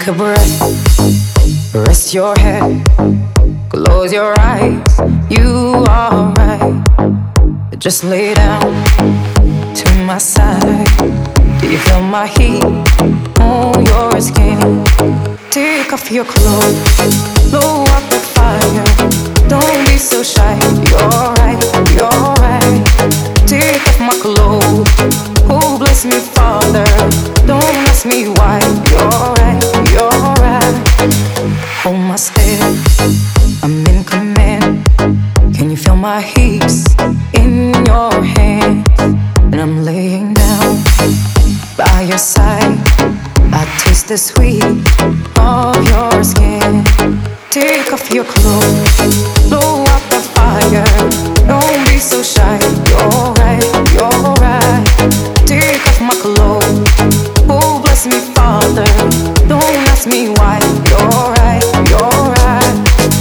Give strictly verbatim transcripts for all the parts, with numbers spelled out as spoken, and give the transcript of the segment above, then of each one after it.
Take a breath, rest your head, close your eyes, you are right. Just lay down to my side. Do you feel my heat on your skin? Take off your clothes, blow out the fire. Don't be so shy, you're right, you're right. Take off my clothes, oh bless me Father. Don't ask me why, you're right, you're right. Hold my step, I'm in command. Can you feel my hips in your hands? And I'm laying down by your side. I taste the sweet of your skin. Take off your clothes, blow out the fire. Don't be so shy, you're right, you're right. Take off my clothes, oh bless me Father. Don't ask me why, you're right, you're right.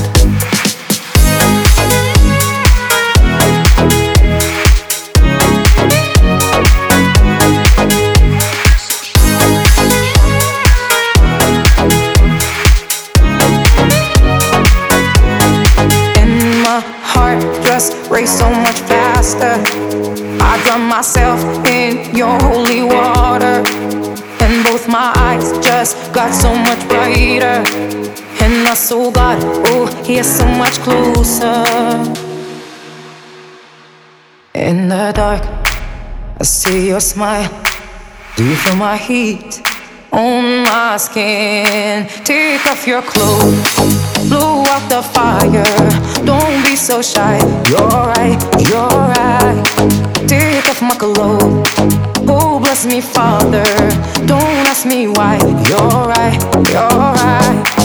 Just race so much faster. I drown myself in your holy water, and both my eyes just got so much brighter. And my soul got, oh, here so much closer. In the dark, I see your smile. Do you feel my heat on my skin? Take off your clothes, blow out the fire. Don't be so shy, you're right, you're right. Take off my clothes, oh bless me Father. Don't ask me why, you're right, you're right.